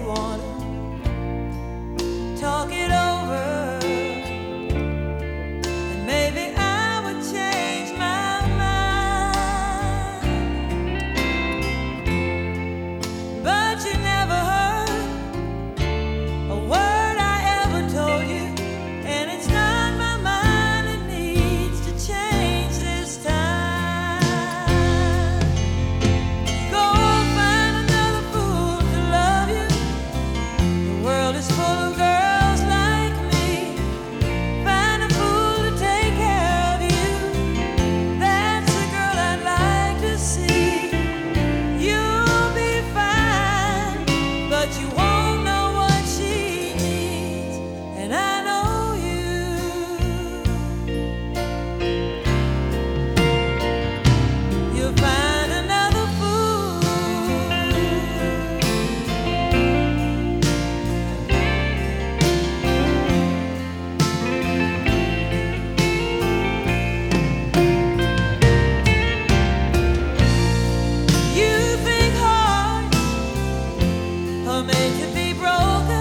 wanna talk it over, and maybe I would change my mind. But you never heard a word I ever told you, and it's not my mind that needs to change this time. Go find another fool to love you. The world is full of girls like me. Find a fool to take care of you. That's the girl I'd like to see. You'll be fine, but you won't know what she needs, and I know you. You'll find another fool. You think hearts are made to be broken.